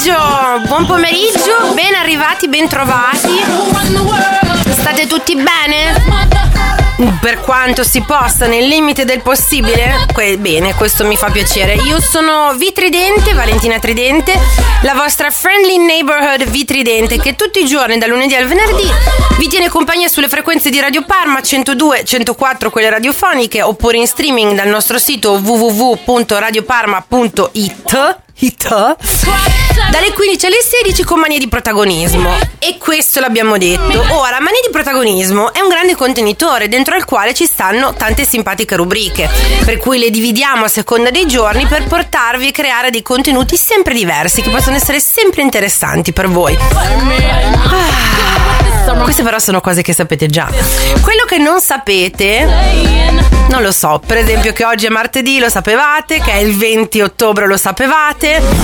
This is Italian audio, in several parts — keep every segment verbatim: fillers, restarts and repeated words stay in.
pomeriggio, buon pomeriggio, ben arrivati, ben trovati. State tutti bene? Per quanto si possa, nel limite del possibile? Que- bene, questo mi fa piacere. Io sono V Tridente, Valentina Tridente, la vostra friendly neighborhood V Tridente, che tutti i giorni, dal lunedì al venerdì, vi tiene compagnia sulle frequenze di Radio Parma centodue, centoquattro, quelle radiofoniche, oppure in streaming dal nostro sito w w w punto radioparma punto i t. Hit. Dalle quindici alle sedici con Manie di Protagonismo. E questo l'abbiamo detto. Ora, Manie di Protagonismo è un grande contenitore dentro al quale ci stanno tante simpatiche rubriche, per cui le dividiamo a seconda dei giorni per portarvi e creare dei contenuti sempre diversi, che possono essere sempre interessanti per voi. Ah, queste però sono cose che sapete già. Quello che non sapete, non lo so, per esempio che oggi è martedì, lo sapevate, che è il venti ottobre, lo sapevate.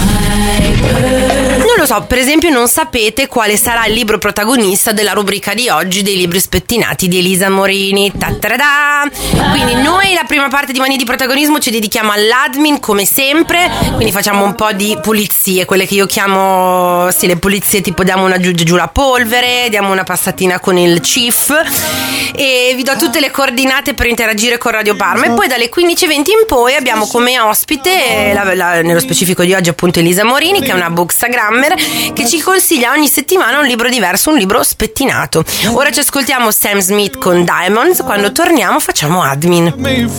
Non lo so, per esempio non sapete quale sarà il libro protagonista della rubrica di oggi dei libri spettinati di Elisa Morini. Ta-ta-da! Quindi noi la prima parte di Manie di Protagonismo ci dedichiamo all'admin come sempre, quindi facciamo un po' di pulizie, quelle che io chiamo, sì, le pulizie tipo diamo una giù, giù la polvere, diamo una passatina con il Cif e vi do tutte le coordinate per interagire con Radio Parma. E poi dalle quindici e venti in poi abbiamo come ospite la, la, nello specifico di oggi appunto Elisa Morini, che è una bookstagrammer che ci consiglia ogni settimana un libro diverso, un libro spettinato. Ora ci ascoltiamo Sam Smith con Diamonds, quando torniamo facciamo admin.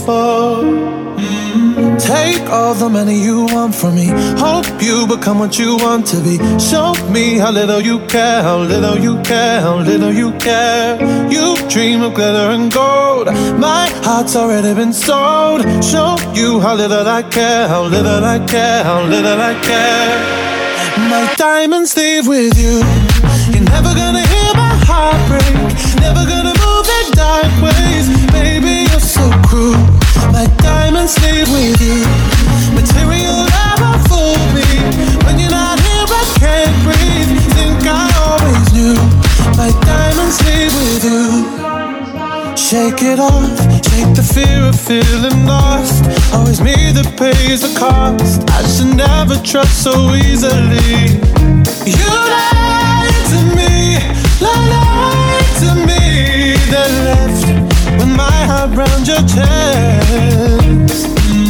Take all the money you want from me. Hope you become what you want to be. Show me how little you care, how little you care, how little you care. You dream of glitter and gold. My heart's already been sold. Show you how little I care, how little I care, how little I care. My diamonds leave with you. You're never gonna hear my heart break. Never gonna move in dark ways. Baby, you're so cruel. My diamonds leave with you. Material never fooled me. When you're not here I can't breathe. Think I always knew. My diamonds leave with you. Shake it off, shake the fear of feeling lost. Always me that pays the cost. I should never trust so easily. You lied to me, lied to me. Then left with my heart round your chest.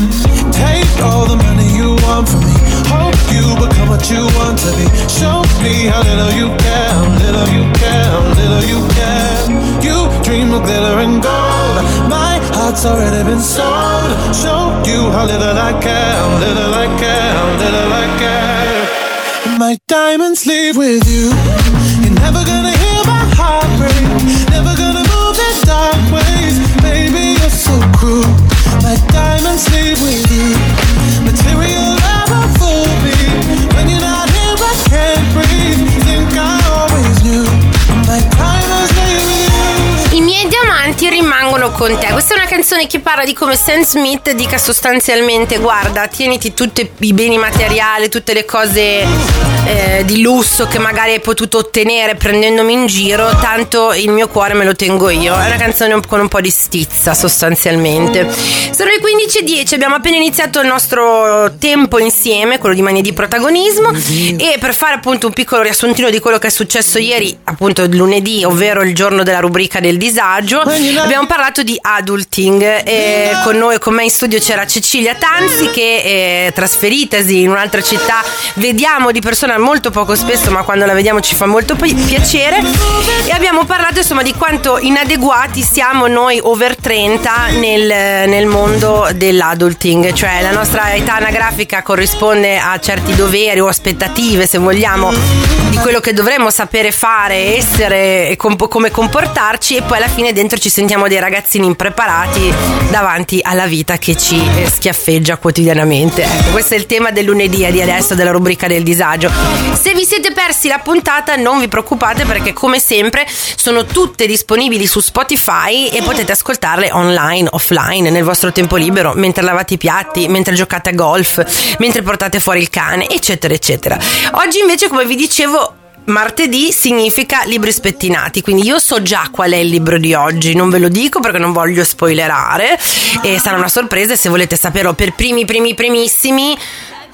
Take all the money you want from me. Hope you become what you want to be. Show me how little you care, how little you care, how little you care. You dream of glitter and gold. My heart's already been sold. Show you how little I care, how little I care, how little I care. My diamonds leave with you. You're never gonna hear my heart break. Never gonna move in dark ways. Baby, you're so cruel. My diamonds leave with you. Material never fooled me. When you're not here I can't breathe. Think I always knew. My diamonds leave with you. I miei diamanti rimangono con te. Questa è una canzone che parla di come Sam Smith dica sostanzialmente: guarda, tieniti tutti i beni materiali, tutte le cose eh, di lusso che magari hai potuto ottenere prendendomi in giro, tanto il mio cuore me lo tengo io. È una canzone con un po' di stizza sostanzialmente. Sono le quindici e dieci, abbiamo appena iniziato il nostro tempo insieme, quello di Manie di Protagonismo, e per fare appunto un piccolo riassuntino di quello che è successo ieri, appunto il lunedì, ovvero il giorno della rubrica del disagio, abbiamo parlato di adulting e con noi, con me in studio c'era Cecilia Tanzi che eh, trasferitasi in un'altra città vediamo di persona molto poco spesso, ma quando la vediamo ci fa molto pi- piacere, e abbiamo parlato insomma di quanto inadeguati siamo noi over trenta nel, nel mondo dell'adulting, cioè la nostra età anagrafica corrisponde a certi doveri o aspettative, se vogliamo, di quello che dovremmo sapere fare, essere e comp- come comportarci, e poi alla fine dentro ci sentiamo dei ragazzini impreparati davanti alla vita che ci eh, schiaffeggia quotidianamente. Ecco, questo è il tema del lunedì e di adesso della rubrica del disagio. Se vi siete persi la puntata non vi preoccupate, perché come sempre sono tutte disponibili su Spotify e potete ascoltarle online, offline, nel vostro tempo libero, mentre lavate i piatti, mentre giocate a golf, mentre portate fuori il cane, eccetera eccetera. Oggi invece, come vi dicevo, martedì significa libri spettinati, quindi io so già qual è il libro di oggi, non ve lo dico perché non voglio spoilerare e sarà una sorpresa, e se volete saperlo per primi primi primissimi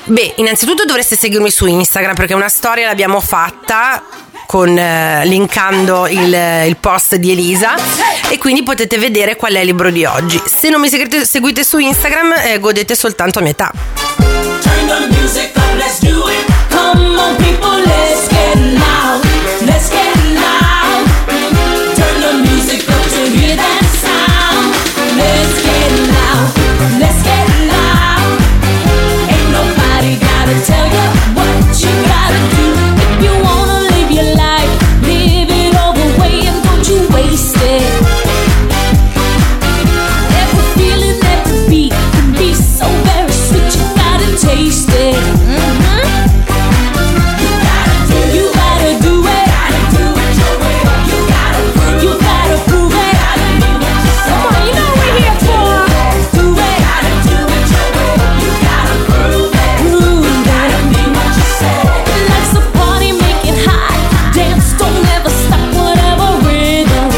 Beh, innanzitutto dovreste seguirmi su Instagram, perché una storia l'abbiamo fatta con eh, linkando il, il post di Elisa, e quindi potete vedere qual è il libro di oggi. Se non mi seguite, seguite su Instagram, eh, godete soltanto a metà. Turn the music up, let's do it. Come on people, let's get loud. Let's get loud. Turn the music up to hear that sound. Let's get loud. Let's get loud. Ain't nobody gotta tell you what you gotta do. If you wanna live your life, live it all the way and don't you waste it. Every feeling, every beat can be so very sweet, you gotta taste it. Mm-hmm. You gotta do, you gotta do it. Gotta do it your way. You gotta prove, you gotta prove it. Gotta be what you say. Come on, you know what we're here for. Do it. Gotta do it your way. You gotta prove it. Prove it. Gotta be what you say. Life's a party, make it hot. Dance, don't ever stop, whatever rhythm.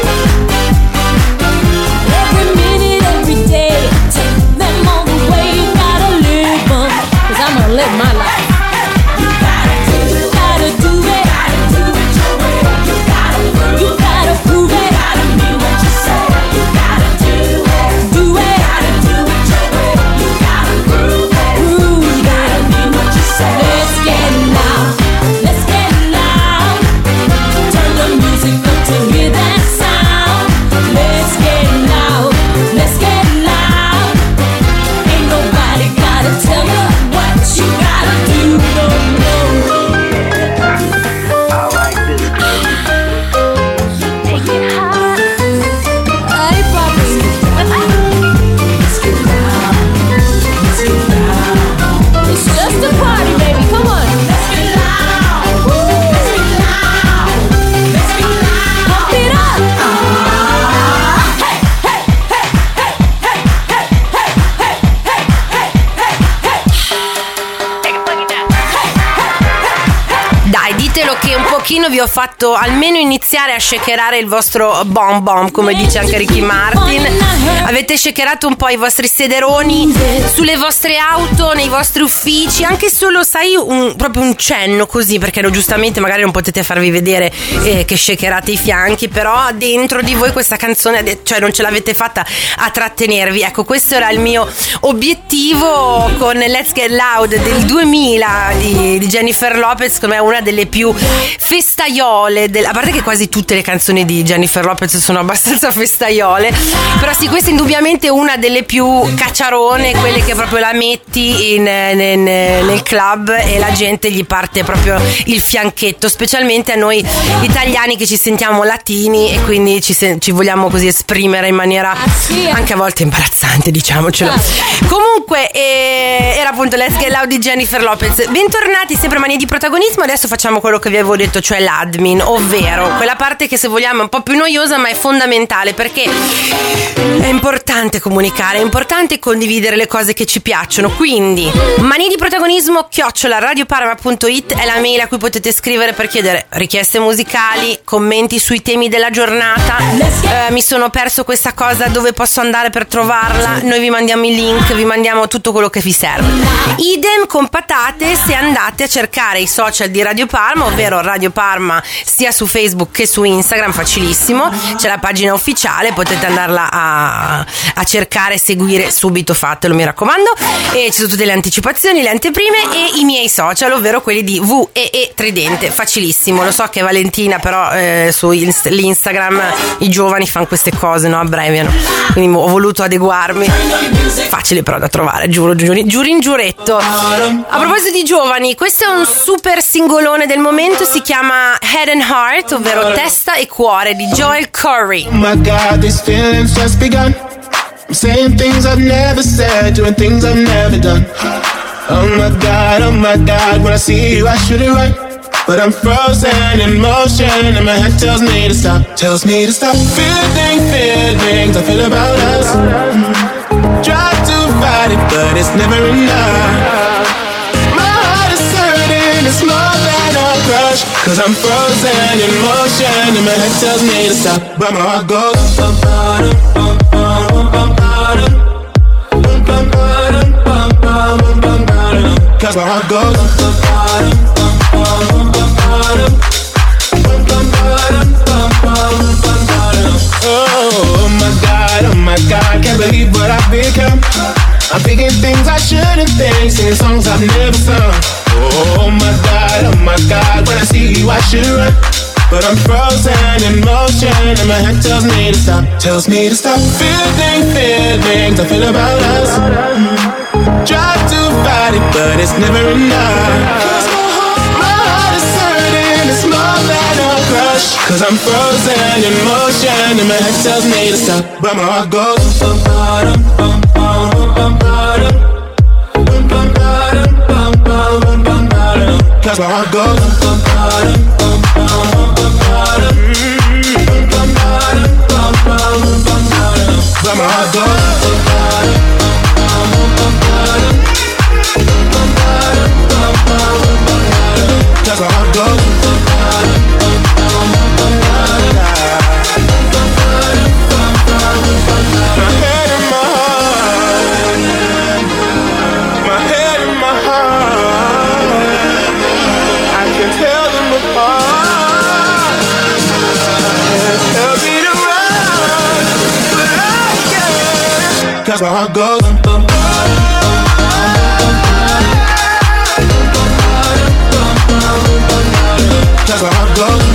Every minute, every day, take them all the way. You gotta live 'em, 'cause I'm gonna live my life. You gotta do, you gotta do it. Gotta do it your way. You gotta prove, you gotta prove it. Gotta be what you say. You gotta do it, do it. Gotta do it your way. You gotta prove it, prove it. Gotta be what you say. Let's get loud, let's get loud. Turn the music up to hear that sound. Let's get loud, let's get loud. Ain't nobody gotta tell you what you gotta do. No, no. Take it high. Hey, papi. Let's get loud. Let's get loud. It's just a party, baby. Come on. Let's get loud. Let's get loud. Let's get loud. Pump it up. Hey, hey, hey, hey, hey, hey, hey, hey, hey, hey, hey, hey. Dai, ditelo che un pochino vi ho fatto almeno iniziare a shakerare il vostro bom bom, come dice anche Ricky Martin. Avete shakerato un po' i vostri sederoni sulle vostre auto, nei vostri uffici, anche solo, sai, un, proprio un cenno così, perché no, giustamente magari non potete farvi vedere eh, che shakerate i fianchi, però dentro di voi questa canzone, cioè non ce l'avete fatta a trattenervi. Ecco, questo era il mio obiettivo con Let's Get Loud del duemila di, di Jennifer Lopez, come una delle più festaiole del, a parte che quasi tutte le canzoni di Jennifer Lopez sono abbastanza festaiole, però sì, questa è indubbiamente una delle più cacciarone, quelle che proprio la metti in, in, nel club e la gente gli parte proprio il fianchetto, specialmente a noi italiani che ci sentiamo latini e quindi ci, ci vogliamo così esprimere in maniera anche a volte imbarazzante, diciamocelo. Comunque eh, era appunto Let's Get Loud di Jennifer Lopez. Bentornati sempre a Mania di Protagonismo. Adesso facciamo quello che vi avevo detto, cioè l'admin, ovvero quella parte che se vogliamo è un po' più noiosa ma è fondamentale, perché è importante comunicare, è importante condividere le cose che ci piacciono. Quindi Mania di Protagonismo chiocciola radioparma punto it è la mail a cui potete scrivere per chiedere richieste musicali, commenti sui temi della giornata. eh, mi sono perso questa cosa, dove posso andare per trovarla? Noi vi mandiamo il link, vi mandiamo tutto quello che vi serve. Idem con patate se andate a cercare i social di Radio Parma, ovvero Radio Parma sia su Facebook che su Instagram, facilissimo, c'è la pagina ufficiale, potete andarla a, a cercare, seguire subito, fatelo, mi raccomando, e ci sono tutte le anticipazioni, le anteprime e i miei social, ovvero quelli di V E E Tridente, facilissimo. Lo so che Valentina però eh, su inst- l'Instagram i giovani fanno queste cose, no, abbreviano, quindi ho voluto adeguarmi. Facile però da trovare, giuro, giuri, giurin giuretto. A proposito di giovani, questo è un super singolone del momento, si chiama Head and Heart, ovvero testa e cuore, di Joel Corry. Oh my God, these feelings just begun. I'm saying things I've never said, doing things I've never done. Oh my God, oh my God, when I see you I should it right, but I'm frozen in motion and my head tells me to stop, tells me to stop. Feeling, feelings I feel about us. Try to fight it, but it's never enough. My heart is hurting, it's more than a crush, cause I'm frozen in motion and my head tells me to stop, but my heart goes bum, bum, bum, bum, bum, bum, bum, bum, bum, bum, bum, bum, bum, bum, bum, cause my heart goes. Oh my God, oh my God, can't believe what I've become. I'm thinking things I shouldn't think, singing songs I've never sung. Oh my God, oh my God, when I see you I should run, but I'm frozen in motion and my head tells me to stop, tells me to stop. Feeling feelings I feel about us. Try to fight it, but it's never enough. My heart is hurting, it's more than a crush. Cause I'm frozen in motion and my head tells me to stop, but my heart goes. Cause my heart goes. But my heart goes. Cause my heart goes. My head and my heart, my head and my heart, I can tell them apart. Tell me to run, but I can't. Cause my heart goes. Cause my heart goes.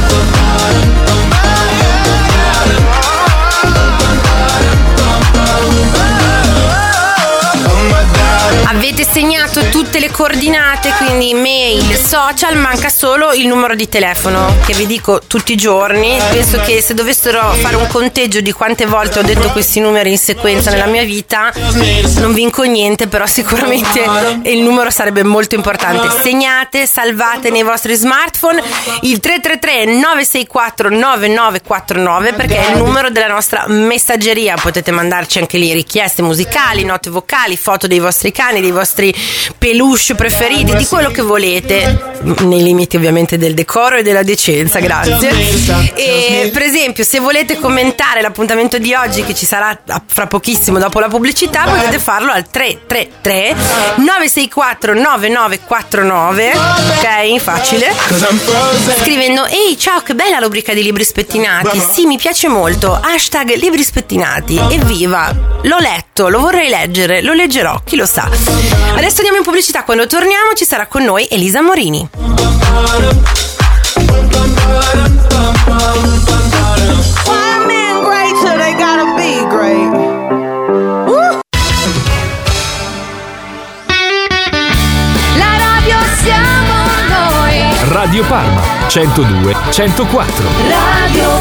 Avete segnato tutte le coordinate, quindi mail, social, manca solo il numero di telefono che vi dico tutti i giorni. Penso che se dovessero fare un conteggio di quante volte ho detto questi numeri in sequenza nella mia vita non vinco niente, però sicuramente il numero sarebbe molto importante. Segnate, salvate nei vostri smartphone il tre tre tre nove sei quattro nove nove quattro nove, perché è il numero della nostra messaggeria. Potete mandarci anche lì richieste musicali, note vocali, foto dei vostri cani, dei vostri peluche preferiti, di quello che volete, nei limiti ovviamente del decoro e della decenza, grazie. E per esempio, se volete commentare l'appuntamento di oggi, che ci sarà fra pochissimo dopo la pubblicità, potete farlo al tre tre tre nove sei quattro nove nove quattro nove, ok? Facile. Scrivendo: ehi, ciao, che bella rubrica di libri spettinati, sì, mi piace molto, hashtag libri spettinati, evviva, l'ho letto, lo vorrei leggere, lo leggerò, chi lo sa. Adesso andiamo in pubblicità, quando torniamo ci sarà con noi Elisa Morini. La radio siamo noi. Radio Parma centodue centoquattro. Radio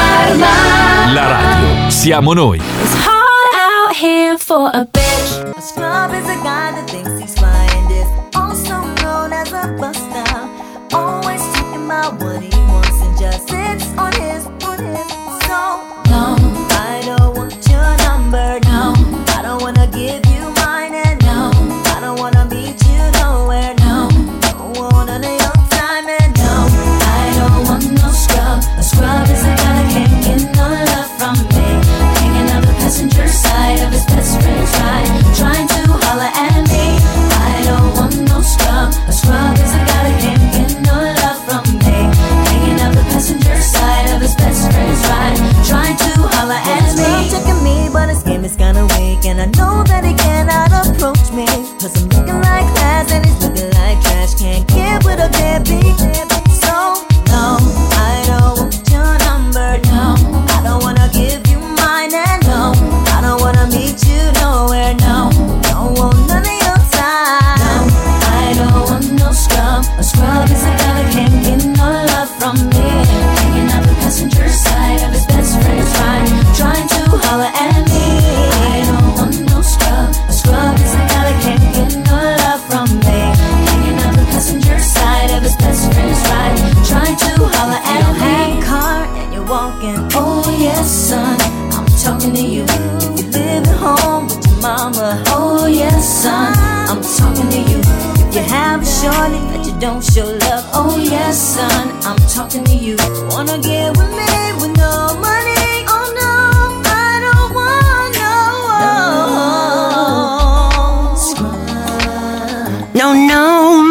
Parma. La radio siamo noi. It's hard out here for a bitch. A scrub is a guy that thinks he's fly and is also known as a buster. Always talking about what he wants and just sits on his, on his. So, No, I don't want your number, no, I don't wanna give you mine, and no, I don't wanna meet you nowhere, no, don't want none of your time, and no. I don't want no scrub. A scrub is a guy that can't get no love from me. Hanging on the passenger side of his best friend's ride, trying to holler at me. I don't want no scrub. A scrub is a guy that can't get no love from me. Hanging on the passenger side of his best friend's ride, trying to holler at His love me. checking me, but his game is kinda weak, and I know that he cannot approach me, cause I'm looking like class and he's looking like trash. Can't get with a deadbeat. So, no, I don't want your number, No, I don't wanna give you mine, and no, I don't wanna meet you nowhere, no, don't want none of your time. I don't want no scrub. A scrub is a guy that can't get no love from me. Hanging out the passenger side of his best friend's ride, trying to holler at me. I don't want no scrub. A scrub is a guy that can't get no love from me. Hanging out the passenger side of his best friend's ride, trying to holler You at don't have me. a car and you're walking. Oh yes, son, I'm talking to you. If you live at home with your mama. Oh yes, son, I'm talking to you. If you have a shorty that you don't show love. Oh yes, son, I'm talking to you. Wanna get with me with no money? Oh no, I don't want no. No, no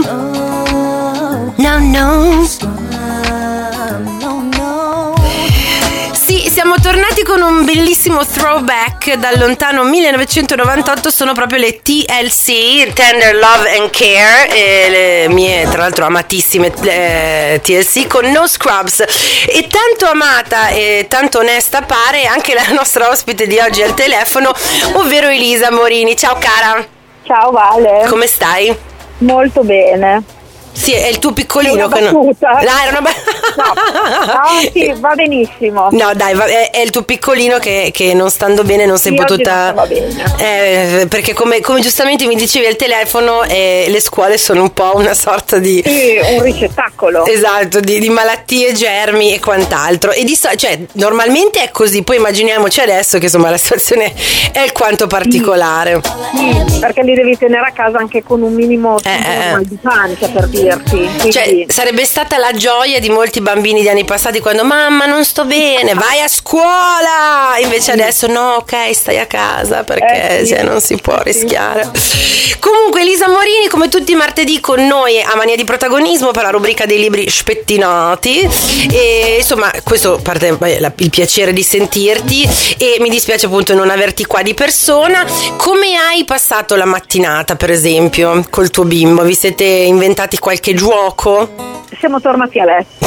bellissimo throwback dal lontano millenovecentonovantotto sono proprio le T L C, Tender Love and Care, e le mie tra l'altro amatissime eh, T L C con No Scrubs. E tanto amata e tanto onesta pare anche la nostra ospite di oggi al telefono, ovvero Elisa Morini. Ciao cara. Ciao Vale. Come stai? Molto bene. Sì, è il tuo piccolino è una che non... battuta. No, era una ba- no. no, sì, va benissimo. No, dai, va- è, è il tuo piccolino che, che non stando bene non sei Sì, potuta... non va bene. Eh, perché come, come giustamente mi dicevi al telefono, eh, le scuole sono un po' una sorta di... Sì, un ricettacolo. Esatto, di, di malattie, germi e quant'altro. E di so- cioè, normalmente è così, poi immaginiamoci adesso che insomma la situazione è alquanto particolare. Sì, perché li devi tenere a casa anche con un minimo Eh, eh. mal di pancia, per dirti. Quindi... Cioè, sarebbe stata la gioia di molti bambini di anni passati quando mamma non sto bene, vai a scuola, invece adesso no, ok, stai a casa perché Eh, sì. cioè, non si può Eh, sì. rischiare. Comunque Elisa Morini, come tutti i martedì con noi a Mania di Protagonismo per la rubrica dei libri spettinati, e insomma questo parte beh, la- il piacere di sentirti, e mi dispiace appunto non averti qua di persona. Come hai passato la mattinata, per esempio, col tuo bimbo? Vi siete inventati qualche gioco? Siamo tornati a letto.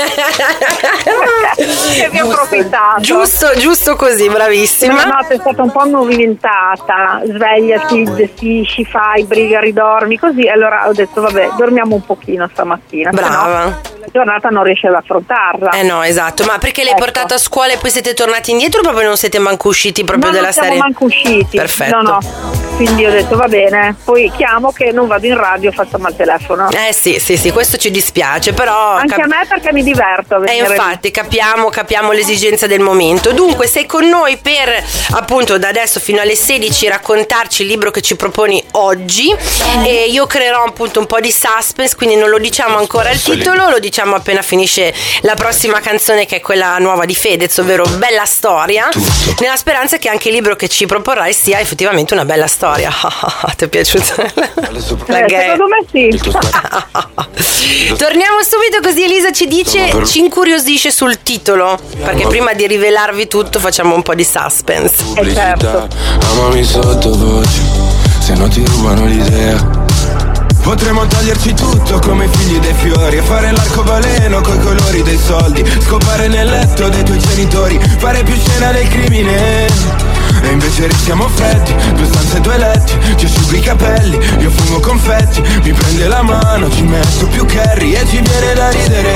E vi ho approfittato. Giusto, giusto così, bravissima. La notte è stata un po' movimentata, svegliati, gestisci, fai, briga, ridormi, così. Allora ho detto vabbè, dormiamo un pochino stamattina. Brava. sennò la giornata non riesce ad affrontarla. Eh no, esatto, ma perché l'hai Ecco. portato a scuola e poi siete tornati indietro o proprio non siete manco usciti proprio No, della non siamo serie? manco usciti. Perfetto. No, no. Quindi ho detto va bene, poi chiamo che non vado in radio, facciamo al telefono. Eh sì, sì, sì, questo ci dispiace, però... Anche cap- a me perché mi diverto a Eh, venire lì. infatti capiamo, capiamo l'esigenza del momento. Dunque sei con noi per appunto da adesso fino alle sedici raccontarci il libro che ci proponi oggi, e io creerò appunto un po' di suspense, quindi non lo diciamo ancora il titolo, lo diciamo appena finisce la prossima canzone, che è quella nuova di Fedez, ovvero Bella Storia, nella speranza che anche il libro che ci proporrai sia effettivamente una bella storia. Ti è piaciuta? La Eh, gay. secondo me sì. Torniamo subito così Elisa ci dice, ci incuriosisce sul titolo, perché prima di rivelarvi tutto facciamo un po' di suspense. Eh, certo. Amami sottovoce, se no ti rubano l'idea. Potremmo toglierci tutto come figli dei fiori e fare l'arcobaleno coi colori dei soldi, scopare nel letto dei tuoi genitori, fare più scena del crimine. E invece restiamo freddi, due stanze, due letti, ci asciugo i capelli, io fumo confetti, mi prende la mano, ci metto più curry e ci viene da ridere.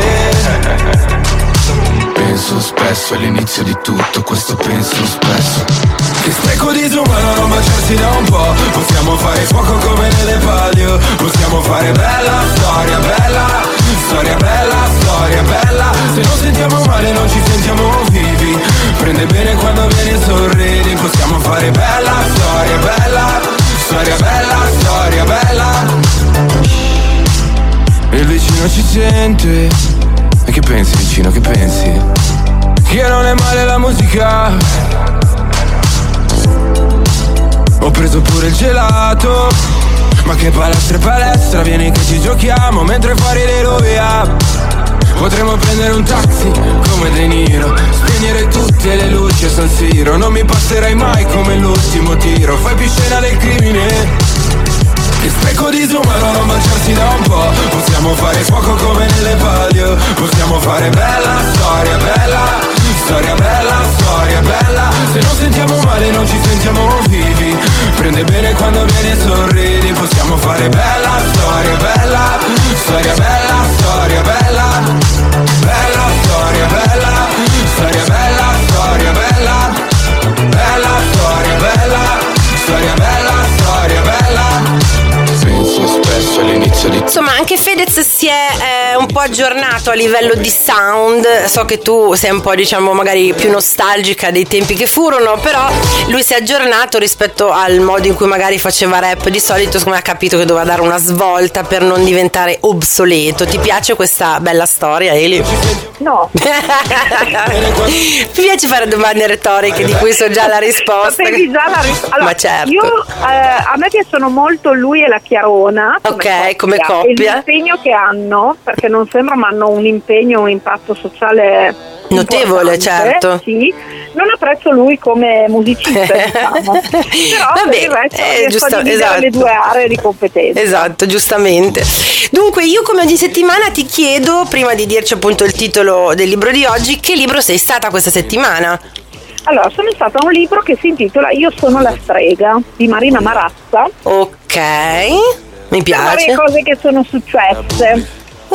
Penso spesso all'inizio di tutto, questo penso spesso. Che spreco disumano non baciarsi da un po', possiamo fare fuoco come nelle palio, possiamo fare bella storia, bella, storia bella, storia bella. Se non sentiamo male non ci sentiamo vivi, prende bene quando vieni e sorridi, possiamo fare bella storia, bella, storia bella, storia bella. E il vicino ci sente, e che pensi vicino, che pensi? Che non è male la musica. Ho preso pure il gelato, ma che palestra e palestra, vieni che ci giochiamo mentre fuori le rovia. Potremmo prendere un taxi come De Niro, spegnere tutte le luci a San Siro, non mi passerai mai come l'ultimo tiro, fai più scena del crimine. Che spreco disumano non baciarsi da un po', possiamo fare fuoco come nelle palio, possiamo fare bella storia, bella, storia bella, storia bella. Se non sentiamo male non ci sentiamo vivi, prende bene quando vieni e sorridi, possiamo fare bella storia, bella, storia bella, storia bella, bella storia bella, storia bella, storia bella, bella storia bella, storia bella, storia bella. Penso spesso all'inizio di... Insomma, anche Fedez si è eh, un po' aggiornato a livello di sound. So che tu sei un po', diciamo, magari più nostalgica dei tempi che furono, però lui si è aggiornato rispetto al modo in cui magari faceva rap di solito. Secondo me ha capito che doveva dare una svolta per non diventare obsoleto. Ti piace questa bella storia, Eli? No. Mi piace fare domande retoriche di cui so già la risposta. Sapevi già la ris- allora, Ma certo. Io, eh, a me piacciono molto lui e la Chiarona. Ok, come E coppia. l'impegno che hanno, perché non sembra, ma hanno un impegno, un impatto sociale notevole, importante, certo. Sì. Non apprezzo lui come musicista, diciamo. Però Vabbè, per il resto eh, riesco giusta- a dividere esatto. le due aree di competenza. Esatto, giustamente. Dunque, io come ogni settimana ti chiedo, prima di dirci appunto il titolo del libro di oggi, che libro sei stata questa settimana? Allora, sono stata a un libro che si intitola Io sono la strega, di Marina Marazza. Ok, mi Per varie piace. cose che sono successe.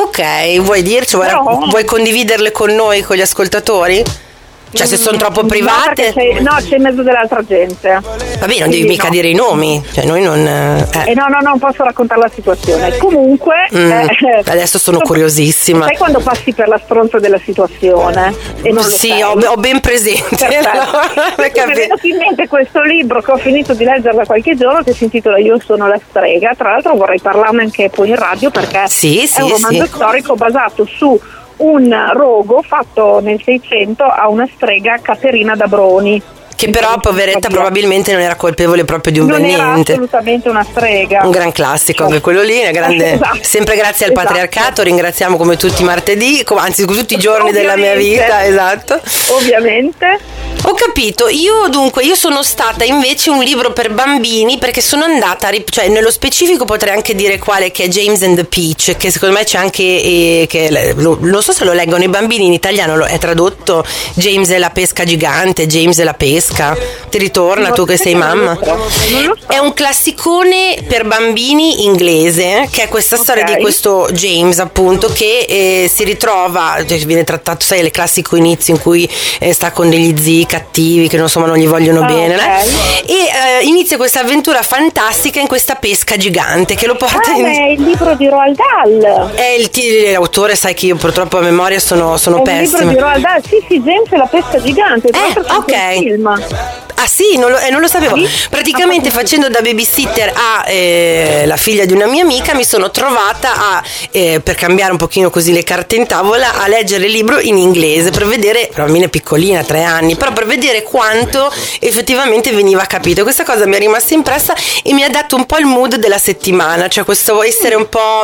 Ok, vuoi dirci, vuoi, Però- vuoi condividerle con noi, con gli ascoltatori? Cioè, se sono troppo No, private, perché c'è, no, c'è in mezzo dell'altra gente. vabbè, non devi Quindi mica no. dire i nomi, cioè noi non... E Eh. no, no, non posso raccontare la situazione. Comunque, Mm, eh, adesso sono so- curiosissima. Sai quando passi per la stronza della situazione? E non lo Sì, sei? ho, ho ben presente. Perfetto. Per Mi è capire. venuto in mente questo libro che ho finito di leggere da qualche giorno, che si intitola Io sono la strega. Tra l'altro vorrei parlarne anche poi in radio, perché Sì, sì, è un romanzo sì. storico basato su un rogo fatto nel Seicento a una strega, Caterina d'Abroni. Che però, poveretta, probabilmente non era colpevole proprio di un non bel era niente. assolutamente una strega. Un gran classico anche quello lì, una grande, Esatto. sempre grazie al Esatto. patriarcato, ringraziamo come tutti i martedì, com- anzi tutti i giorni della mia Ovviamente. vita, esatto. Ovviamente. Ho capito, io dunque, io sono stata invece un libro per bambini, perché sono andata, a rip- cioè nello specifico potrei anche dire quale, che è James and the Peach, che secondo me c'è anche, eh, che lo, non so se lo leggono i bambini, in italiano lo, è tradotto James e la pesca gigante, James e la pesca, ti ritorna tu che sei mamma? Non lo so. È un classicone per bambini inglese, che è questa storia Ok. di questo James appunto che eh, si ritrova, cioè, viene trattato, sai, il classico inizio in cui eh, sta con degli zii cattivi che insomma non gli vogliono Ah, bene, ok. né? E eh, inizia questa avventura fantastica in questa pesca gigante che lo porta Ah, in... ma è il libro di Roald Dahl. È il t- l'autore, sai che io purtroppo a memoria sono, sono È un libro pessima. di Roald Dahl. Sì, sì, James e la pesca gigante. Tra Eh, l'altro c'è anche ok. un film. Ah sì, non lo, eh, non lo sapevo. Sì? Praticamente Ah, facendo da babysitter a eh, la figlia di una mia amica mi sono trovata a, eh, per cambiare un pochino così le carte in tavola, a leggere il libro in inglese per vedere, la bambina è piccolina, tre anni, però per vedere quanto effettivamente veniva capito. Questa cosa mi è rimasta impressa e mi ha dato un po' il mood della settimana, cioè questo essere un po'...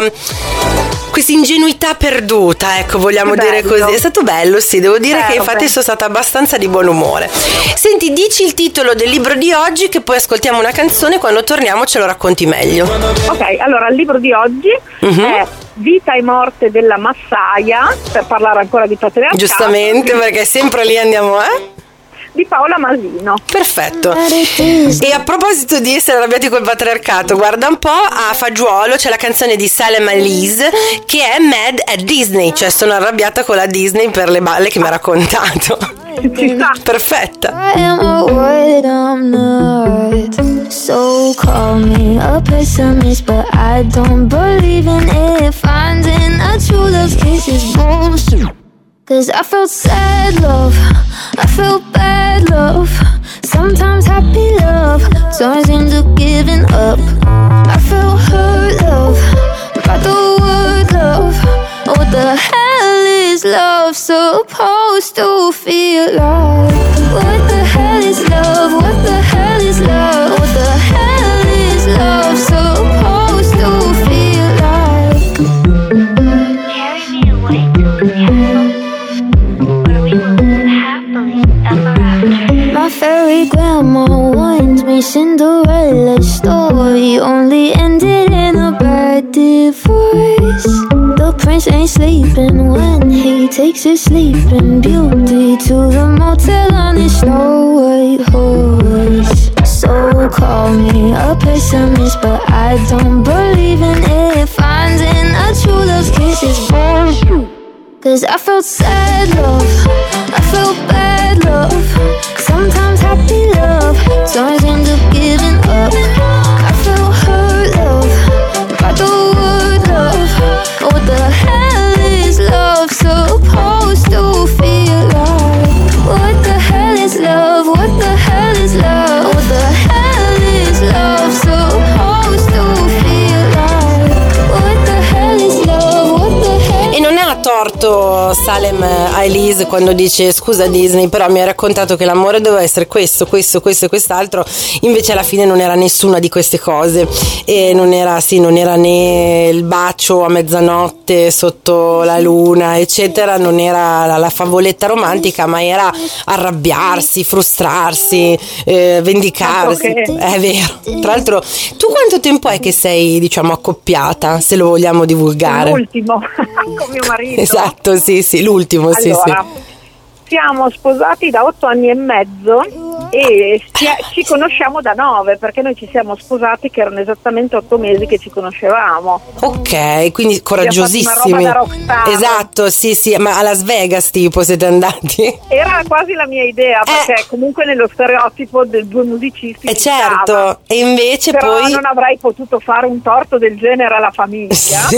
questa ingenuità perduta, ecco, vogliamo Che dire bello. così. È stato bello, sì, devo dire Eh, che infatti vabbè. sono stata abbastanza di buon umore. Senti, dici il titolo del libro di oggi, che poi ascoltiamo una canzone, quando torniamo ce lo racconti meglio. Ok, allora il libro di oggi Mhm. è Vita e morte della massaia, per parlare ancora di patriarcato. Giustamente, perché sempre lì andiamo, eh? Di Paola Masino. Perfetto. E a proposito di essere arrabbiati col patriarcato, guarda un po', a Fagiolo c'è la canzone di Salem Elise che è Mad at Disney, cioè sono arrabbiata con la Disney per le balle che mi ha raccontato. Ci sta. Perfetta. I am a what I'm not. So call me a pessimist, but I don't believe in it. Finding a true love kiss is bullshit. Cause I felt sad love, I felt bad love, sometimes happy love turns into giving up. I felt hurt love, by the word love. What the hell is love supposed to feel like? What the hell is love? What the hell is love? What the hell is love supposed to feel like? Carry me away to the castle where we will live happily ever after. My fairy grandma warned me Cinderella's story only ended in a bad divorce. The prince ain't sleeping when he takes his sleeping beauty to the motel on his snow white horse. So call me a pessimist, but I don't believe in it. Finding a true love kiss is bullshit. Cause I felt sad love, I felt bad love, sometimes happy love turns into giving up. I felt hurt love, by the word love. What the hell is love supposed to feel like? What the hell is love? What the hell is love? What the hell is love supposed to feel like? What the hell is love? What the hell? E non è a torto, Salem a Elise quando dice: scusa Disney, però mi hai raccontato che l'amore doveva essere questo, questo, questo e quest'altro, invece alla fine non era nessuna di queste cose, e non era, sì, non era né il bacio a mezzanotte sotto la luna eccetera, non era la, la favoletta romantica, ma era arrabbiarsi, frustrarsi, eh, vendicarsi. Okay. È vero. Tra l'altro, tu quanto tempo è che sei, diciamo, accoppiata, se lo vogliamo divulgare? L'ultimo con mio marito. Esatto, sì, sì, l'ultimo, sì, Allora, sì. siamo sposati da otto anni e mezzo e ci, ci conosciamo da nove, perché noi ci siamo sposati che erano esattamente otto mesi che ci conoscevamo. Ok, quindi Abbiamo fatto una coraggiosissimi. roba da rockstar. Esatto, sì, sì, ma a Las Vegas tipo siete andati? Era quasi la mia idea, perché comunque nello stereotipo dei due musicisti Eh ci stava. certo, e invece Però poi non avrei potuto fare un torto del genere alla famiglia.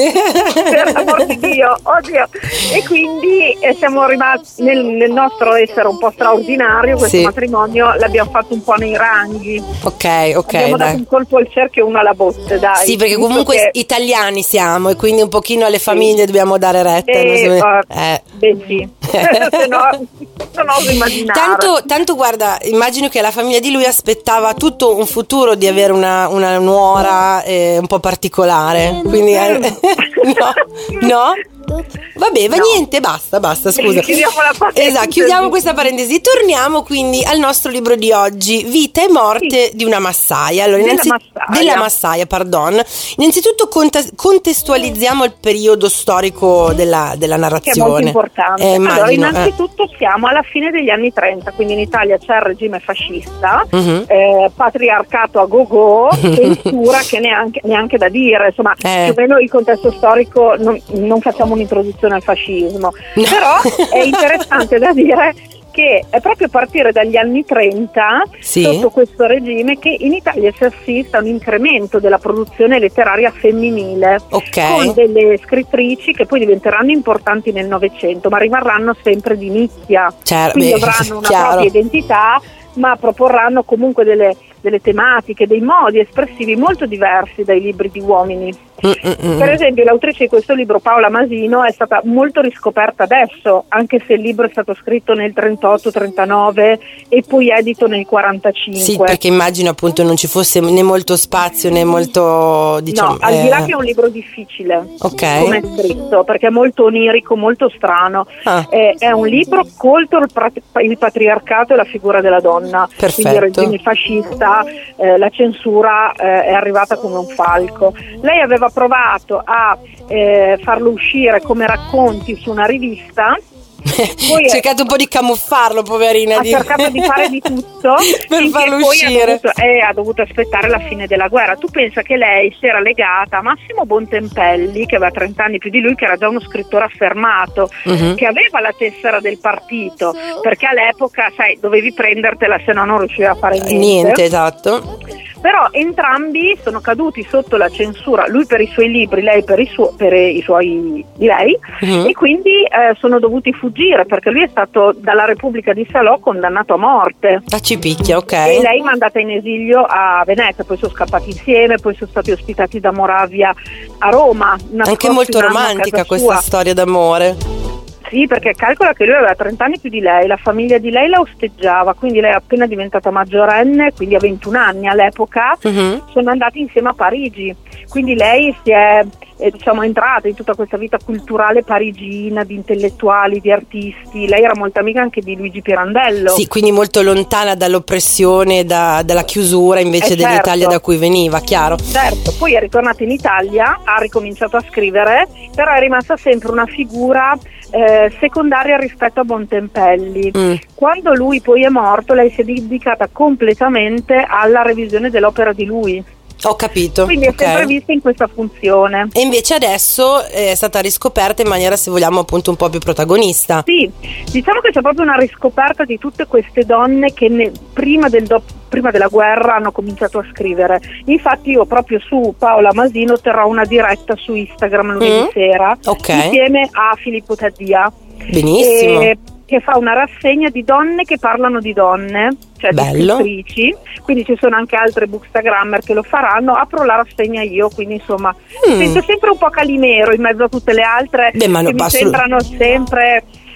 Per l'amor di Dio, oddio. E quindi eh, siamo rimasti nel, nel nostro essere un po' straordinario, questo Sì. matrimonio l'abbiamo fatto un po' nei ranghi. Ok, ok, Abbiamo dato dai. un colpo al cerchio e uno alla botte, dai. Sì, perché Visto comunque che- italiani siamo, e quindi un pochino alle famiglie dobbiamo dare retta. Eh, non so- eh, eh. beh sì, se no non oso immaginare. Tanto, tanto guarda, immagino che la famiglia di lui aspettava tutto un futuro di avere una, una nuora eh, un po' particolare, quindi eh, no, no? Vabbè, va No. niente, basta, basta, scusa. Chiudiamo la parentesi. Esatto, chiudiamo questa parentesi. Torniamo quindi al nostro libro di oggi, Vita e morte di una massaia. Allora, Della innanzi- massaia. della massaia, pardon. Innanzitutto conta- contestualizziamo il periodo storico della, della Che è narrazione. molto importante. Eh, allora, immagino, eh. innanzitutto siamo alla fine degli anni trenta, quindi in Italia c'è il regime fascista, Mhm. eh, patriarcato a go-go, censura che neanche, neanche da dire, insomma, Eh. più o meno il contesto storico non, non facciamo un'introduzione al fascismo, No. però è interessante da dire che è proprio a partire dagli anni trenta, Sì. sotto questo regime, che in Italia si assiste a un incremento della produzione letteraria femminile, Ok. con delle scrittrici che poi diventeranno importanti nel Novecento, ma rimarranno sempre di nicchia, Certo, quindi beh, avranno una chiaro. propria identità, ma proporranno comunque delle, delle tematiche, dei modi espressivi molto diversi dai libri di uomini. Mm-mm-mm. Per esempio, l'autrice di questo libro, Paola Masino, è stata molto riscoperta adesso, anche se il libro è stato scritto nel trentotto trentanove e poi edito nel quarantacinque. Sì, perché immagino appunto non ci fosse né molto spazio né molto, diciamo, no, al di là eh, che è un libro difficile, Ok. come è scritto, perché è molto onirico, molto strano. Ah. Eh, è un libro contro il, pra- il patriarcato e la figura della donna. Perfetto. Quindi il regime fascista, eh, la censura eh, è arrivata come un falco. Lei aveva provato a eh, farlo uscire come racconti su una rivista. Poi ha cercato un po' di camuffarlo, poverina. ha cercato di fare di tutto per finché farlo poi uscire. ha dovuto, eh, ha dovuto aspettare la fine della guerra. Tu pensa che lei si era legata a Massimo Bontempelli, che aveva trenta anni più di lui, che era già uno scrittore affermato, Mhm. che aveva la tessera del partito, perché all'epoca, sai, dovevi prendertela, se no non riuscivi a fare niente. Niente, esatto. Però entrambi sono caduti sotto la censura, lui per i suoi libri, lei per i, suo, per i suoi di lei, Mhm. e quindi eh, sono dovuti fuggire, perché lui è stato dalla Repubblica di Salò condannato a morte. Tacci picchia, ok. E lei mandata in esilio a Venezia, poi sono scappati insieme, poi sono stati ospitati da Moravia a Roma. Anche nascosti molto un anno a romantica casa questa sua. storia d'amore. Sì, perché calcola che lui aveva trenta anni più di lei, la famiglia di lei la osteggiava, quindi lei è appena diventata maggiorenne, quindi a ventuno anni all'epoca, Mhm. sono andati insieme a Parigi, quindi lei si è eh, diciamo entrata in tutta questa vita culturale parigina, di intellettuali, di artisti. Lei era molto amica anche di Luigi Pirandello. Sì, quindi molto lontana dall'oppressione, da- dalla chiusura invece Eh, certo. dell'Italia da cui veniva, chiaro. Certo, poi è ritornata in Italia, ha ricominciato a scrivere, però è rimasta sempre una figura eh, secondaria rispetto a Bontempelli. Mm. Quando lui poi è morto, lei si è dedicata completamente alla revisione dell'opera di lui, Ho capito. quindi è ok. sempre vista in questa funzione. E invece adesso è stata riscoperta in maniera, se vogliamo, appunto un po' più protagonista. Sì, diciamo che c'è proprio una riscoperta di tutte queste donne che ne- prima, del do- prima della guerra hanno cominciato a scrivere. Infatti io proprio su Paola Masino terrò una diretta su Instagram lunedì Mm. sera, Ok. insieme a Filippo Taddia, Benissimo. eh, che fa una rassegna di donne che parlano di donne, cioè Bello. di scrittrici, quindi ci sono anche altre bookstagrammer che lo faranno. Apro la rassegna io, quindi insomma Mm. mi sento sempre un po' Calimero in mezzo a tutte le altre Beh, ma no, che mi ma assolut- sembrano sempre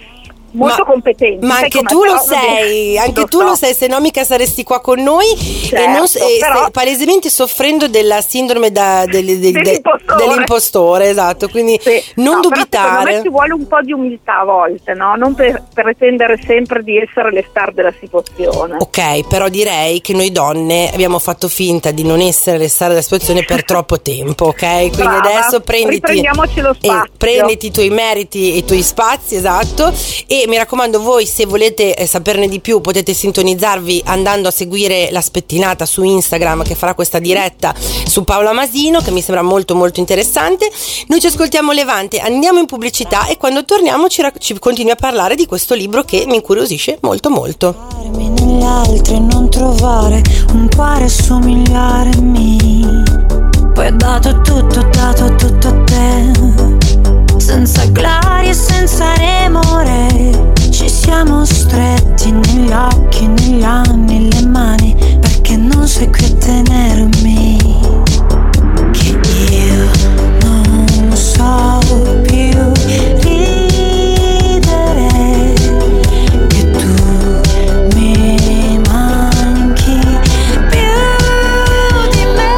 molto ma, competenti. ma sai anche com'è, tu lo però, sei, vabbè, anche lo tu so. lo sei, se no mica saresti qua con noi Certo, e non, e però- stai palesemente soffrendo della sindrome da, del- del- del- Dell'impostore. dell'impostore, esatto, quindi Sì. non No, però secondo dubitare. me ci vuole un po' di umiltà a volte, no? Non per pretendere sempre di essere le star della situazione. Ok, però direi che noi donne abbiamo fatto finta di non essere le star della situazione per troppo tempo, ok? Quindi Brava. adesso prenditi, Riprendiamoci lo spazio. eh, prenditi i tuoi meriti e i tuoi spazi, esatto. E mi raccomando, voi se volete eh, saperne di più potete sintonizzarvi andando a seguire la Spettinata su Instagram, che farà questa diretta su Paola Masino, che mi sembra molto molto interessante. Noi ci ascoltiamo Levante, andiamo in pubblicità e quando torniamo ci, rac- ci continui a parlare di questo libro che mi incuriosisce molto molto. Negli altri non trovare un cuore somigliare a me. Poi ho dato tutto, ho dato tutto a te. Senza gloria e senza remore. Ci siamo stretti negli occhi, negli anni, le mani. Perché non sei qui a tenermi. Che io non so più ridere. Che tu mi manchi più di me.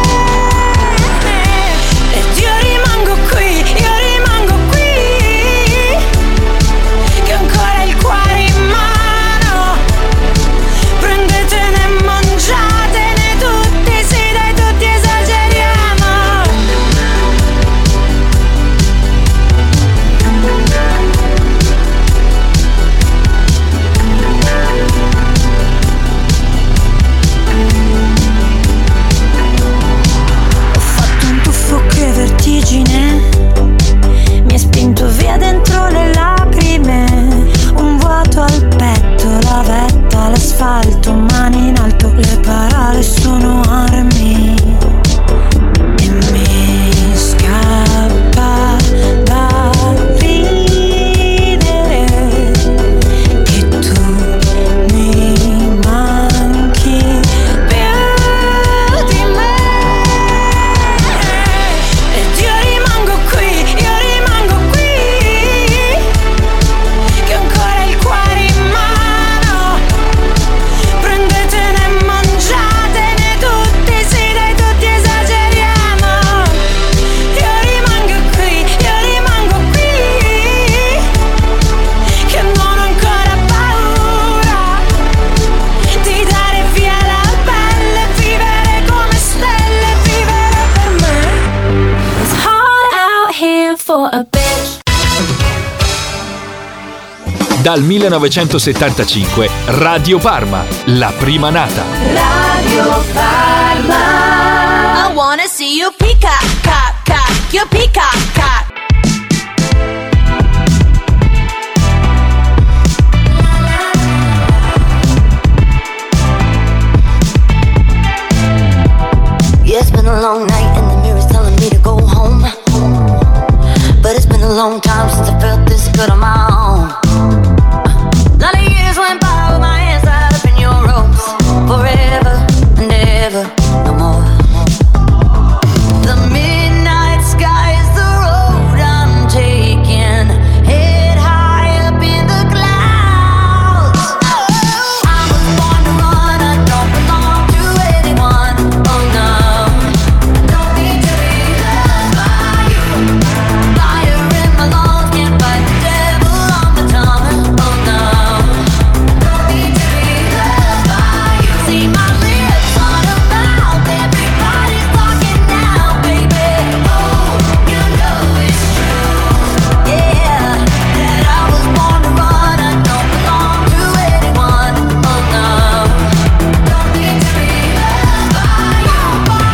Ed io rimango qui, io rimango qui. Che ancora il cuore in mano. Prendetene e mangiatene tutti, sì dai tutti esageriamo. Ho fatto un tuffo che vertigine mi ha spinto via dentro le lacrime. Un vuoto al petto, la vetta, l'asfalto, mani in alto. Le parole sono armi e mi scappa da ridere. Che tu mi manchi più di me. Ed io rimango qui, io rimango qui. Che ancora il cuore in mano. Prendetene e mangiatene tutti, sì dai tutti esageriamo. Io rimango qui, io rimango qui. Che non ho ancora paura di dare via la pelle, vivere come stelle, vivere per me. It's hard out here for a bitch. Dal millenovecentosettantacinque Radio Parma, la prima nata. Radio Parma. I wanna see you peacock, cock, cock, your peacock, cock. Yeah, it's been a long night and the mirror's telling me to go home. But it's been a long time since I felt this good on my own. A lot of years went by with my hands tied up in your ropes. Forever and ever, no more. The midnight sky is the road I'm taking. Head high up in the clouds. I was born to run, I don't belong to anyone. Oh no, don't need to be loved by you. Fire in my lungs, can't fight the devil on my tongue. Oh no, don't need to be loved by you. See my lips on a mouth, everybody's talking now, baby. Oh, you know it's true, yeah, that I was born to run, I don't belong to anyone. Oh no, don't need to be loved by you, by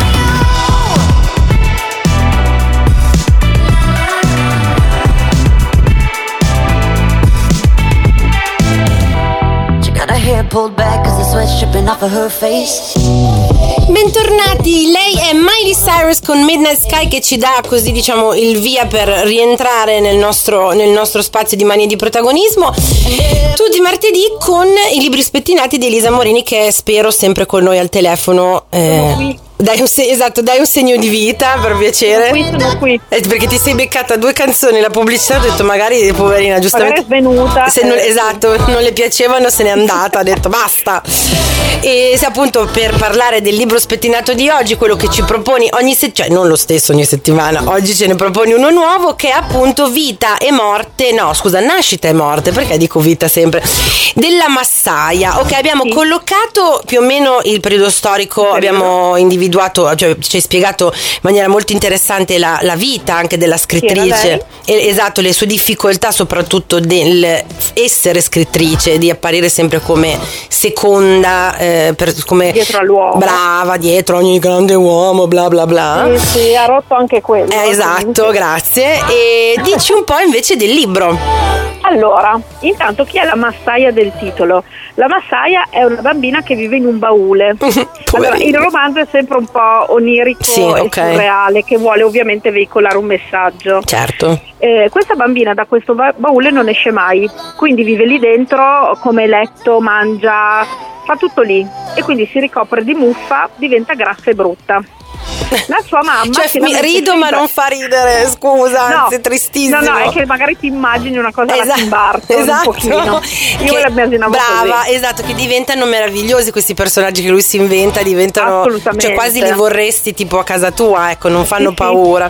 you. She got her hair pulled back cause the sweat's dripping off of her face. Bentornati, lei è Miley Cyrus con Midnight Sky, che ci dà così, diciamo, il via per rientrare nel nostro, nel nostro spazio di manie di protagonismo tutti i martedì con i libri spettinati di Elisa Morini, che spero sempre con noi al telefono. eh, Dai un se- esatto, dai un segno di vita per piacere. Qui sono qui. Eh, perché ti sei beccata due canzoni, la pubblicità, ho detto magari poverina, giustamente. Magari è svenuta. Se non, eh, esatto, non le piacevano, se n'è andata, ha detto basta. E se appunto per parlare del libro spettinato di oggi, quello che ci proponi ogni settimana, cioè non lo stesso ogni settimana, oggi ce ne proponi uno nuovo che è appunto Vita e Morte, no scusa, Nascita e Morte, perché dico vita sempre, della Massaia. Ok, abbiamo Sì. collocato più o meno il periodo storico, abbiamo individuato, cioè ci hai spiegato in maniera molto interessante la, la vita anche della scrittrice, e, esatto, le sue difficoltà soprattutto del essere scrittrice, di apparire sempre come seconda, eh, per, come Dietro all'uomo. brava, dietro ogni grande uomo, bla bla bla. Sì, sì, ha rotto anche quello. Eh, esatto, comunque. grazie. E dici un po' invece del libro. Allora, intanto chi è la massaia del titolo? La massaia è una bambina che vive in un baule. Allora, il romanzo è sempre un po' onirico Sì, e ok. surreale, che vuole ovviamente veicolare un messaggio. Certo. Eh, questa bambina da questo ba- baule non esce mai, quindi vive lì dentro come letto, mangia, fa tutto lì, e quindi si ricopre di muffa, diventa grassa e brutta. La sua mamma, Cioè, che mi la mette rido ma sempre- non fa ridere, scusa, No, anzi è tristissimo. No, no, è che magari ti immagini una cosa Esatto, da Tim Burton, esatto. un pochino. Io Che- me la immaginavo brava, così. esatto, che diventano meravigliosi questi personaggi che lui si inventa, diventano, Assolutamente. cioè quasi li vorresti tipo a casa tua, ecco, non fanno Sì, sì. paura.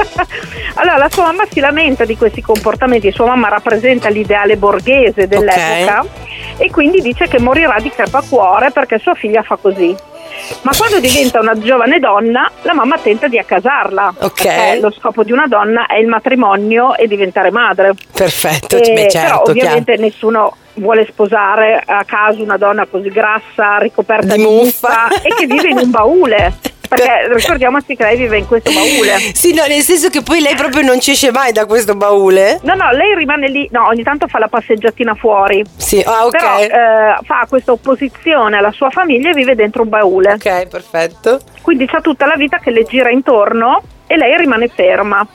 Allora, la sua mamma si lamenta di questi comportamenti. Sua mamma rappresenta l'ideale borghese dell'epoca, e quindi dice che morirà di crepacuore perché sua figlia fa così. Ma quando diventa una giovane donna, la mamma tenta di accasarla. Ok. Perché lo scopo di una donna è il matrimonio e diventare madre. Perfetto, Eh, beh, certo, però ovviamente chiaro. nessuno vuole sposare a caso una donna così grassa, ricoperta Di di, muffa. muffa e che vive in un baule. Perché ricordiamoci che lei vive in questo baule. Sì, no, nel senso che poi lei proprio non ci esce mai da questo baule. No, no, lei rimane lì, no, ogni tanto fa la passeggiatina fuori. Sì, ah, ok. Però eh, fa questa opposizione alla sua famiglia e vive dentro un baule. Ok, perfetto. Quindi c'ha tutta la vita che le gira intorno e lei rimane ferma.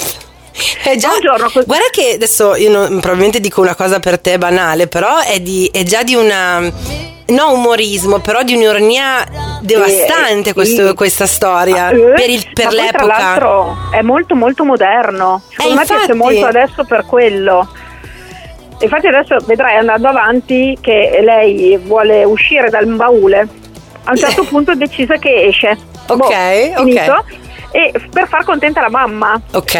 È già, Un giorno così- guarda che adesso io non- probabilmente dico una cosa per te banale, però è, di, è già di una... No umorismo, però di un'ironia devastante Eh, questo- sì. questa storia Eh, per, il- per ma poi, l'epoca. tra l'altro è molto molto moderno. Secondo Eh, me piace infatti. molto adesso per quello. Infatti adesso vedrai andando avanti che lei vuole uscire dal baule. A un certo punto decise che esce. Ok, Boh, ok. finito. E per far contenta la mamma. Ok.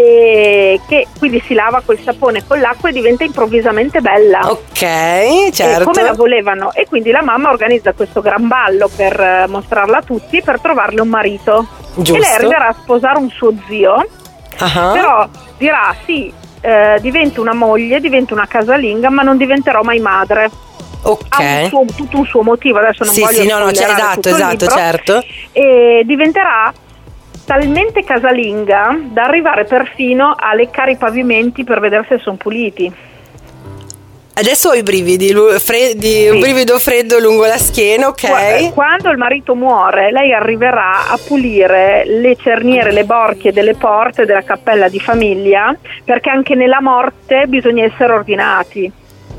E che quindi si lava col sapone e con l'acqua e diventa improvvisamente bella. Ok, E certo. come la volevano, e quindi la mamma organizza questo gran ballo per eh, mostrarla a tutti, per trovarle un marito. Giusto. E lei arriverà a sposare un suo zio, Ah. però dirà sì, eh, divento una moglie, divento una casalinga, ma non diventerò mai madre. Ok. Ha un suo- tutto un suo motivo, adesso non Sì, voglio sì, no, no, cioè, spoilerare esatto, tutto il esatto, libro. certo. E diventerà talmente casalinga da arrivare perfino a leccare i pavimenti per vedere se sono puliti. Adesso ho i brividi, lu- freddi, Sì. un brivido freddo lungo la schiena, ok. Qua- Quando il marito muore, lei arriverà a pulire le cerniere, le borchie delle porte della cappella di famiglia, perché anche nella morte bisogna essere ordinati.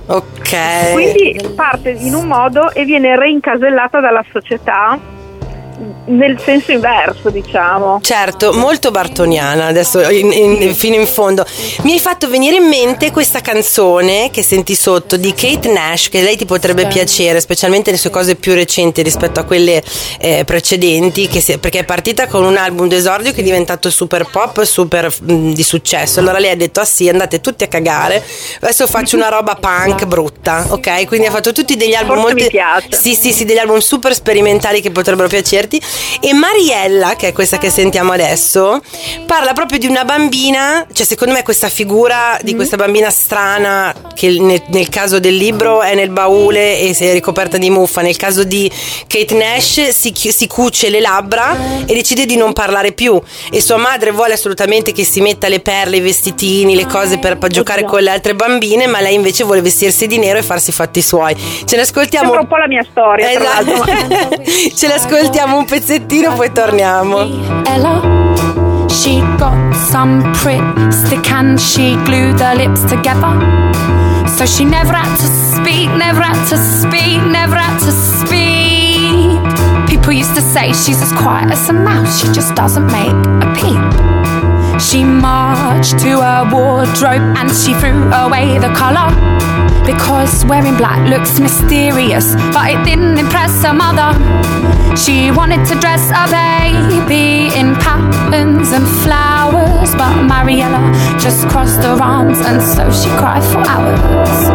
Ok. Quindi parte in un modo e viene reincasellata dalla società nel senso inverso, diciamo. Certo, molto bartoniana, adesso in- in- fino in fondo. Mi hai fatto venire in mente questa canzone che senti sotto di Kate Nash, che lei ti potrebbe piacere, specialmente le sue cose più recenti rispetto a quelle eh, precedenti, che si- perché è partita con un album d'esordio che è diventato super pop, super mh, di successo. Allora lei ha detto: ah sì, andate tutti a cagare, adesso faccio una roba punk brutta, ok? Quindi ha fatto tutti degli album Forse molto... mi piace. Sì, sì, sì, degli album super sperimentali che potrebbero piacerti. E Mariella, che è questa che sentiamo adesso, parla proprio di una bambina, cioè secondo me questa figura di questa bambina strana che nel, nel caso del libro è nel baule e si è ricoperta di muffa, nel caso di Kate Nash si, chi- si cuce le labbra e decide di non parlare più, e sua madre vuole assolutamente che si metta le perle, i vestitini, le cose per, per giocare con le altre bambine, ma lei invece vuole vestirsi di nero e farsi i fatti suoi. Ce ne ascoltiamo Sembra un po' la mia storia, tra Esatto. l'altro. Ce l'ascoltiamo un pezzettino, poi torniamo. Ella, she got some pretty stick and she glued her lips together. So she never had to speak, never had to speak, never had to speak. People People used to say she's as quiet as a mouse, she just doesn't make a peep. She marched to her wardrobe and she threw away the colour, because wearing black looks mysterious, but it didn't impress her mother. She wanted to dress a baby in patterns and flowers, but Mariella just crossed her arms and so she cried for hours.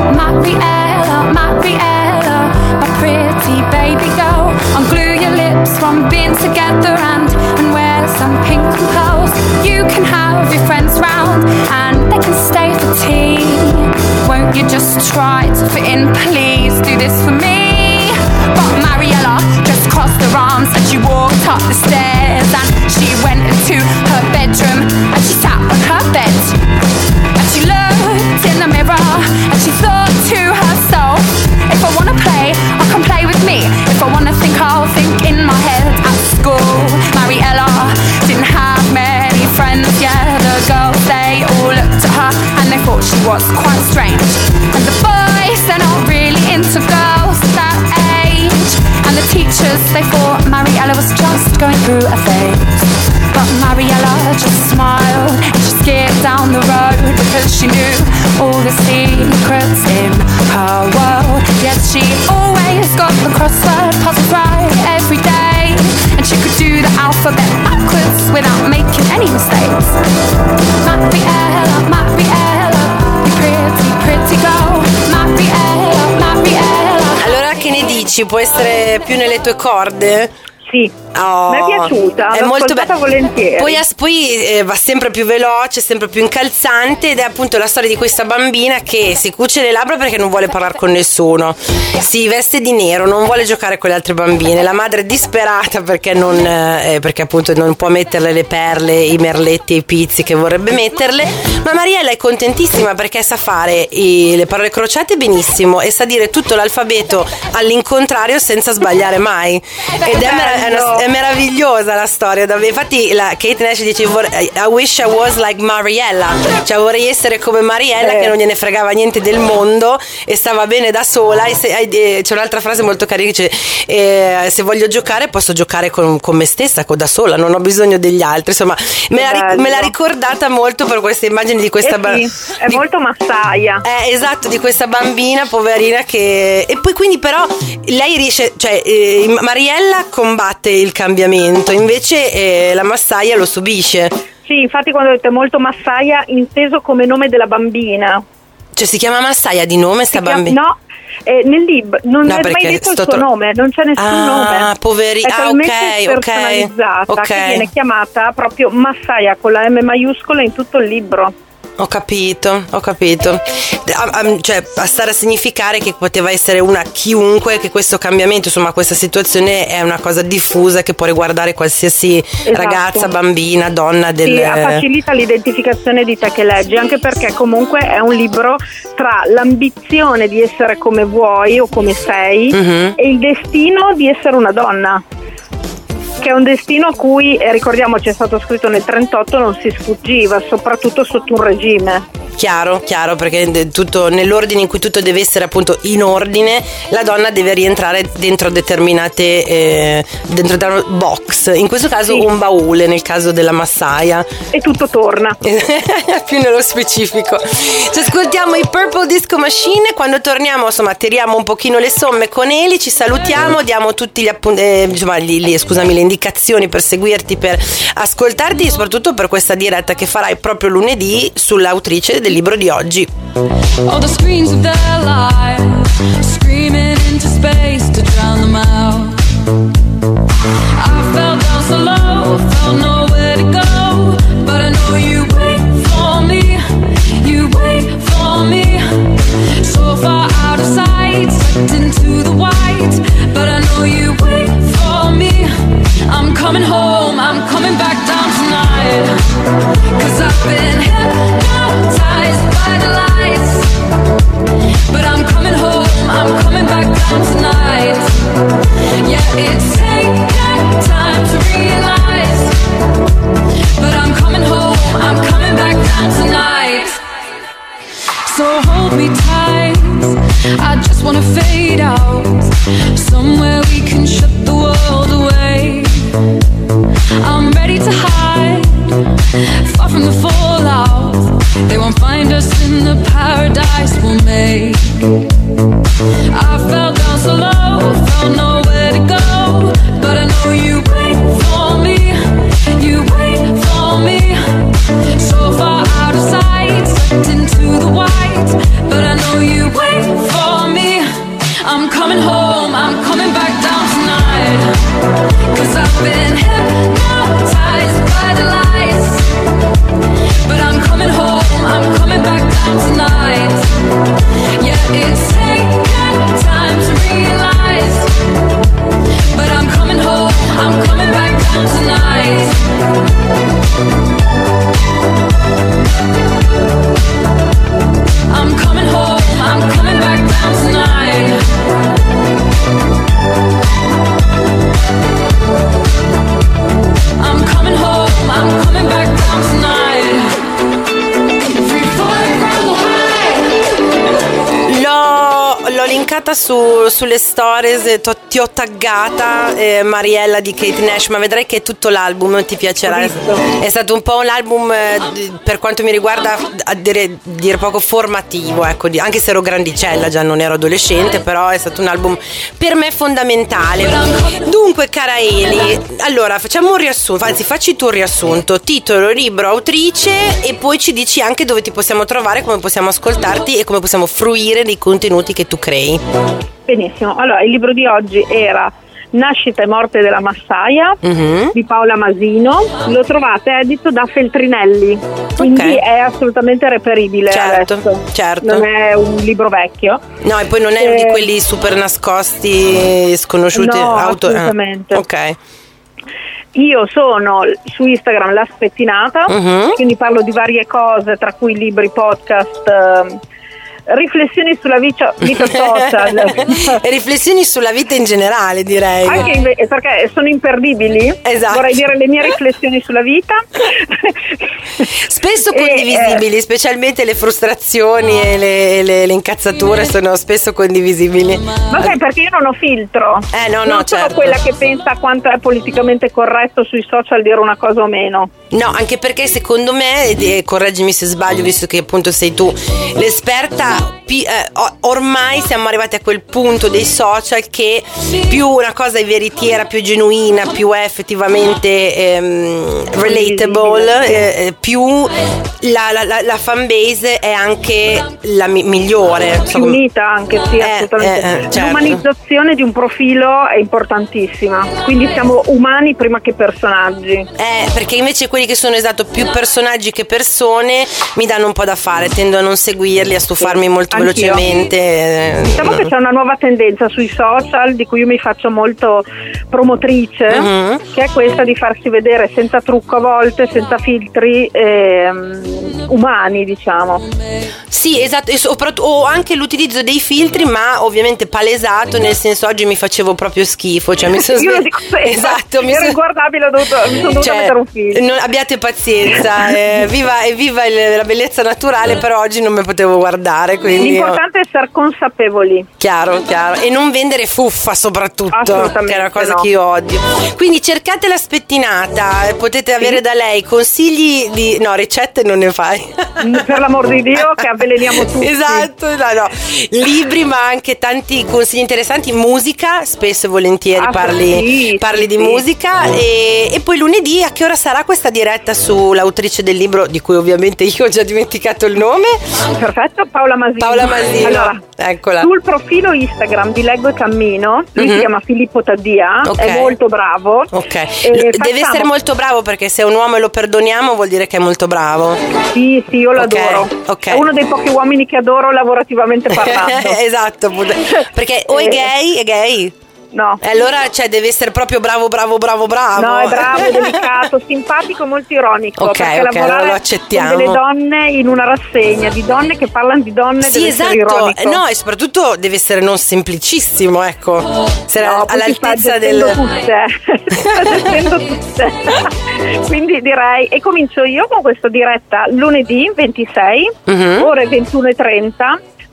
Mariella, Mariella, my pretty baby girl, unglue your lips from being together and, and wear some pink and pearls. You can have your friends round and they can stay for tea. Won't you just try to fit in, please do this for me? But Mariella just crossed her arms and she walked up the stairs and she went into her bedroom and she sat on her bed and she looked in the mirror and she thought to herself, if I wanna play, I can play with me. If I wanna think, I'll think in my head. At school, Mariella didn't have many friends, yeah. The girls, they all looked at her and they thought she was quite strange. And the boys, they're not really into girls that age. And the teachers, they thought Mariella was just going through a phase. But Mariella just smiled and she skipped down the road because she knew all the secrets in her world. Yes, she always got the crossword puzzle right every day, and she could do the alphabet backwards without making any mistakes. Mariella, Mariella, you pretty, pretty girl. Mariella, Mariella. Allora, che ne dici? Può essere più nelle tue corde? Sì, oh, mi è piaciuta, è l'ho molto ascoltata be- volentieri. Poi, as- poi eh, va sempre più veloce, sempre più incalzante, ed è appunto la storia di questa bambina che si cuce le labbra perché non vuole parlare con nessuno, si veste di nero, non vuole giocare con le altre bambine. La madre è disperata perché non eh, perché appunto non può metterle le perle, i merletti e i pizzi che vorrebbe metterle, ma Mariella è contentissima perché sa fare i, le parole crociate benissimo e sa dire tutto l'alfabeto all'incontrario senza sbagliare mai, ed è mer- È, una, è meravigliosa la storia. Infatti la Kate Nash dice I wish I was like Mariella, cioè vorrei essere come Mariella, eh. che non gliene fregava niente del mondo e stava bene da sola. E se, eh, c'è un'altra frase molto carina che dice eh, se voglio giocare posso giocare con, con me stessa, con da sola, non ho bisogno degli altri. Insomma, me l'ha, me l'ha ricordata molto per queste immagini di questa eh bambina. Sì, è di, molto massaia. Eh, esatto, di questa bambina poverina che... E poi quindi però lei riesce, cioè eh, Mariella combatte il cambiamento, invece eh, la massaia lo subisce. Sì, infatti quando ho detto molto massaia, inteso come nome della bambina. Cioè si chiama massaia di nome sta bambina? No, eh, nel libro non no, è mai detto il suo tro- nome, non c'è nessun ah, nome. Ah, poveri, è ah, ok, personalizzata, ok. che viene chiamata proprio massaia con la M maiuscola in tutto il libro. Ho capito, ho capito. Cioè, a stare a significare che poteva essere una chiunque, che questo cambiamento, insomma, questa situazione è una cosa diffusa che può riguardare qualsiasi esatto. ragazza, bambina, donna del... Sì, facilita l'identificazione di te che leggi, anche perché comunque è un libro tra l'ambizione di essere come vuoi o come sei mm-hmm. e il destino di essere una donna, che è un destino a cui, eh, ricordiamoci, è stato scritto nel trentotto, non si sfuggiva, soprattutto sotto un regime. Chiaro, chiaro, perché tutto nell'ordine in cui tutto deve essere appunto in ordine, la donna deve rientrare dentro determinate eh, dentro da box, in questo caso sì. un baule, nel caso della massaia, e tutto torna più nello specifico. Ci ascoltiamo i Purple Disco Machine, quando torniamo insomma tiriamo un pochino le somme con Eli, ci salutiamo, diamo tutti gli appunti eh, insomma gli, gli, scusami le indicazioni per seguirti, per ascoltarti e soprattutto per questa diretta che farai proprio lunedì sull'autrice del libro di oggi. All the screens of their lives, screaming into space to drown them out. I fell down so low, felt nowhere to go, but I know you wait for me, you wait for me. So far out of sight, sucked into the white, but I know you wait for me. I'm coming home, I'm coming back down tonight, 'cause I've been hypnotized by the lights, but I'm coming home, I'm coming back down tonight. Yeah, it's taken time to realize far from the fallout. They won't find us in the paradise we'll make. I fell down so low, found nowhere to go, but I know you wait for me, you wait for me. So far out of sight, sucked into the white, but I know you wait for me. I'm coming home, I'm coming back down tonight, 'cause I've been hypnotized by the lights. But I'm coming home, I'm coming back down tonight. Yeah, it's taken time to realize, but I'm coming home, I'm coming back down tonight. I'm coming home, I'm coming back down tonight. I'm coming home, I'm coming back down tonight. Free falling from the high. L'ho, l'ho linkata su, sulle stories, e t'ho- ti ho taggata eh, Mariella di Kate Nash, ma vedrai che è tutto l'album, ti piacerà. È stato un po' un album eh, d- per quanto mi riguarda a dire, dire poco formativo, ecco, di- anche se ero grandicella, già non ero adolescente, però è stato un album per me fondamentale. Dunque, cara Eli, allora facciamo un riassunto, anzi facci tu un riassunto, titolo, libro, autrice, e poi ci dici anche dove ti possiamo trovare, come possiamo ascoltarti e come possiamo fruire dei contenuti che tu crei. Benissimo, allora il libro di oggi era Nascita e morte della massaia Mhm. di Paola Masino, lo trovate edito da Feltrinelli, quindi Ok. è assolutamente reperibile. Certo, adesso. certo. Non è un libro vecchio. No, e poi non è uno di Eh, quelli super nascosti, sconosciuti. No, auto- ah, assolutamente. ok. Io sono su Instagram La Spettinata, Mhm. quindi parlo di varie cose, tra cui libri, podcast, ehm, riflessioni sulla vita, vita social. E riflessioni sulla vita in generale, direi. Anche inve- perché sono imperdibili, Esatto. vorrei dire le mie riflessioni sulla vita. Spesso E, condivisibili, eh, specialmente le frustrazioni e le, le- le incazzature sono spesso condivisibili. Ma sai, perché io non ho filtro. Eh, no, no, non sono certo. quella che pensa quanto è politicamente corretto sui social dire una cosa o meno. No, anche perché secondo me, e correggimi se sbaglio visto che appunto sei tu l'esperta, pi- eh, o- ormai siamo arrivati a quel punto dei social che più una cosa è veritiera, più genuina, più è effettivamente ehm, relatable, eh, eh, più la, la, la, la fanbase è anche la mi- migliore. Più unita anche, sì, Eh, assolutamente. eh, eh, certo. L'umanizzazione di un profilo è importantissima, quindi siamo umani prima che personaggi. Eh, perché invece quelli che sono esatto più personaggi che persone mi danno un po' da fare, tendo a non seguirli, a stufarmi molto Anch'io. velocemente. eh, Diciamo che c'è una nuova tendenza sui social di cui io mi faccio molto promotrice, Mhm. che è questa di farsi vedere senza trucco a volte, senza filtri, ehm, umani, diciamo. Sì, esatto, e soprattutto o anche l'utilizzo dei filtri, ma ovviamente palesato, nel senso oggi mi facevo proprio schifo, cioè mi sono Io lo sve- dico sempre, esatto, mi ero sono inguardabile, ho dovuto, mi sono dovuta Cioè, mettere un filtro. non abbiate pazienza, eh, viva, evviva il- la bellezza naturale, però oggi non mi potevo guardare, quindi L'importante è essere consapevoli. chiaro, chiaro, e non vendere fuffa soprattutto, Assolutamente che è una cosa no. che io odio. Quindi cercate La Spettinata, potete avere da lei consigli di no, ricette non ne fai. Per l'amor di Dio, che avveleniamo tutti. Esatto, no, no. Libri, ma anche tanti consigli interessanti, musica, spesso e volentieri Ah, parli, sì, parli sì, di sì. musica e, e poi lunedì a che ora sarà questa diretta sull'autrice del libro di cui ovviamente io ho già dimenticato il nome? Perfetto, Paola Masino. Paola Masino, Allora, eccola. sul profilo Instagram di Leggo e Cammino, lui Mhm. si chiama Filippo Taddia, Ok. è molto bravo. Ok, E deve facciamo- essere molto bravo perché se è un uomo e lo perdoniamo vuol dire che è molto bravo. Sì, sì, io lo Ok, adoro. ok. È uno dei pochi uomini che adoro lavorativamente parlando. Esatto, appunto. Perché o è Eh. gay, è gay. No. E allora cioè deve essere proprio bravo, bravo, bravo, bravo. No, è bravo, è delicato, simpatico, molto ironico. Ok, perché ok, lavorare allora lo accettiamo. con delle donne in una rassegna di donne che parlano di donne Sì, deve essere esatto. ironico. No, e soprattutto deve essere non semplicissimo, ecco. Essere No, poi si sta all'altezza gestendo del. tutte. sta gestendo tutte. Quindi direi, e comincio io con questa diretta lunedì ventisei, Mhm. ore ventuno e trenta,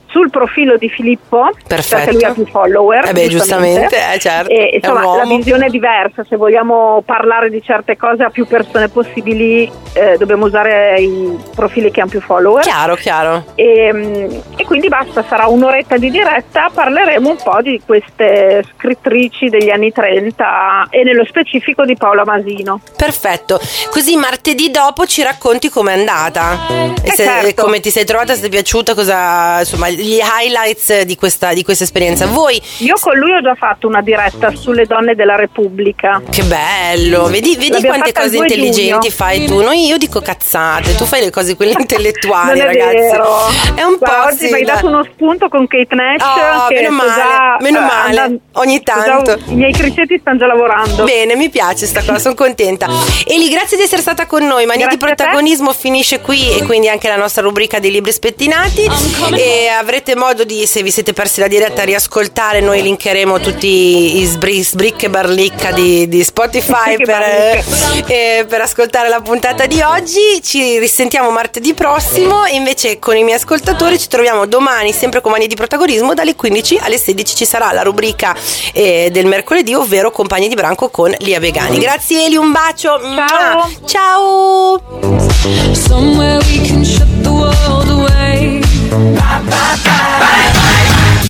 sul profilo di Filippo, perfetto, perché lui ha più follower. Eh beh, giustamente, eh, certo. E, insomma, è un uomo. La visione è diversa, se vogliamo parlare di certe cose a più persone possibili eh, dobbiamo usare i profili che hanno più follower. Chiaro, chiaro. E, e quindi basta, sarà un'oretta di diretta, parleremo un po' di queste scrittrici degli anni trenta e nello specifico di Paola Masino. Perfetto, così martedì dopo ci racconti com'è andata, Eh, se, certo. come ti sei trovata, se ti è piaciuta, cosa, insomma, gli highlights di questa, di questa esperienza. Voi, Io con lui ho già fatto una diretta sulle donne della Repubblica. che bello, vedi, vedi L'abbiamo quante fatta il cose due intelligenti giugno. fai tu. Noi, io dico cazzate, tu fai le cose quelle intellettuali, Non è ragazzi. vero. È un Guarda, po' oggi sì, mi hai la- dato uno spunto con Kate Nash. Oh, che meno sto male, già, meno eh, male, andando- ogni sto già- tanto. I miei cricetti stanno già lavorando. Bene, mi piace sta cosa, sono contenta. Eli, grazie di essere stata con noi. Mania di Grazie a te. protagonismo finisce qui, e quindi anche la nostra rubrica dei libri spettinati. E avrete modo di, se vi siete persi la diretta, riascoltare. Noi linkeremo tutti i sbri- sbric e barlicca di, di Spotify Che per, barlicca. eh, per ascoltare la puntata di oggi. Ci risentiamo martedì prossimo, e invece con i miei ascoltatori ci troviamo domani, sempre con Mania di protagonismo, dalle quindici alle sedici ci sarà la rubrica eh, del mercoledì, ovvero Compagni di Branco con Lia Begani. Grazie Eli, un bacio. Ciao. Ciao. Somewhere we can